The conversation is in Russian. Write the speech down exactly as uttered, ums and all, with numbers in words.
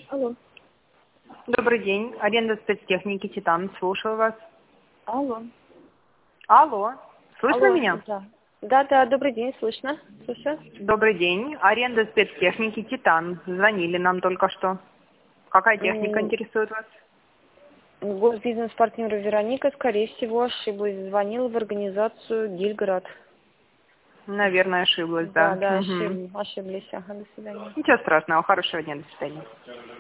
Алло. Добрый день. Аренда спецтехники «Титан». Слушаю вас. Алло. Алло. Слышно Алло, меня? да. Да, да, добрый день, слышно. Слушаю. Добрый день. Аренда спецтехники «Титан». Звонили нам только что. Какая техника М, интересует вас? Госбизнес-партнер Вероника, скорее всего, ошиблась. Звонила в организацию Гильград. Наверное, ошиблась, Да, да. да, Мгм. ошиб- ошиблись. Ага, до свидания. Ничего страшного. Хорошего дня. До свидания.